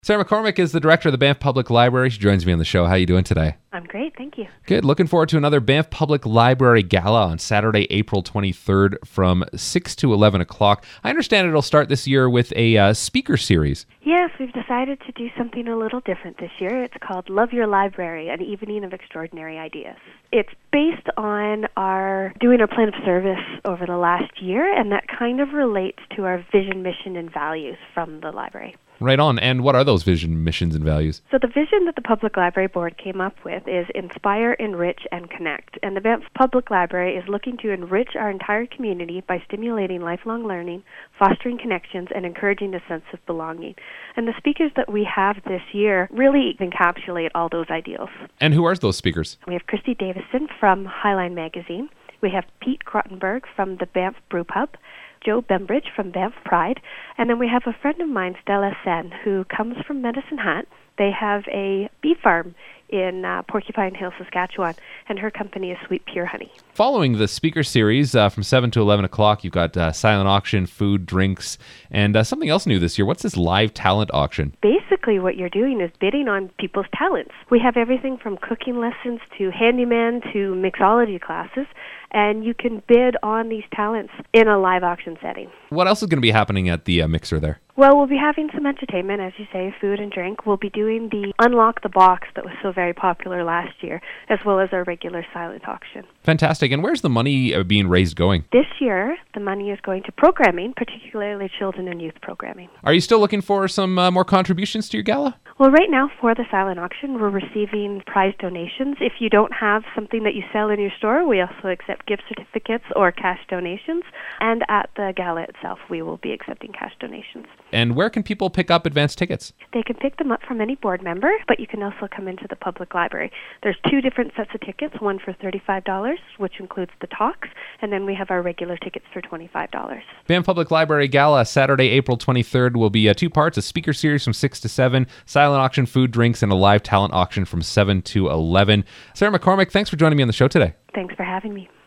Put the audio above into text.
Sarah McCormick is the director of the Banff Public Library. She joins me on the show. How are you doing today? I'm great, thank you. Good. Looking forward to another Banff Public Library Gala on Saturday, April 23rd from 6 to 11 o'clock. I understand it'll start this year with a speaker series. Yes, we've decided to do something a little different this year. It's called Love Your Library, an Evening of Extraordinary Ideas. It's based on doing our plan of service over the last year, and that kind of relates to our vision, mission, and values from the library. Right on. And what are those vision, missions, and values? So the vision that the Public Library Board came up with is inspire, enrich, and connect. And the Banff Public Library is looking to enrich our entire community by stimulating lifelong learning, fostering connections, and encouraging a sense of belonging. And the speakers that we have this year really encapsulate all those ideals. And who are those speakers? We have Christy Davison from Highline Magazine. We have Pete Krottenberg from the Banff Brew Pub, Joe Bembridge from Banff Pride, and then we have a friend of mine, Stella Sen, who comes from Medicine Hat. They have a bee farm in Porcupine Hill, Saskatchewan, and her company is Sweet Pure Honey. Following the speaker series from 7 to 11 o'clock, you've got silent auction, food, drinks, and something else new this year. What's this live talent auction? Basically, what you're doing is bidding on people's talents. We have everything from cooking lessons to handyman to mixology classes, and you can bid on these talents in a live auction setting. What else is going to be happening at the mixer there? Well, we'll be having some entertainment, as you say, food and drink. We'll be doing the Unlock the Box that was so very popular last year, as well as our regular silent auction. Fantastic. And where's the money being raised going? This year, the money is going to programming, particularly children and youth programming. Are you still looking for some more contributions to your gala? Well, right now for the silent auction, we're receiving prize donations. If you don't have something that you sell in your store, we also accept gift certificates or cash donations. And at the gala itself, we will be accepting cash donations. And where can people pick up advance tickets? They can pick them up from any board member, but you can also come into the public library. There's two different sets of tickets, one for $35, which includes the talks, and then we have our regular tickets for $25. Banff Public Library Gala, Saturday, April 23rd, will be two parts, a speaker series from 6 to 7, silent auction, food, drinks, and a live talent auction from 7 to 11. Sarah McCormick, thanks for joining me on the show today. Thanks for having me.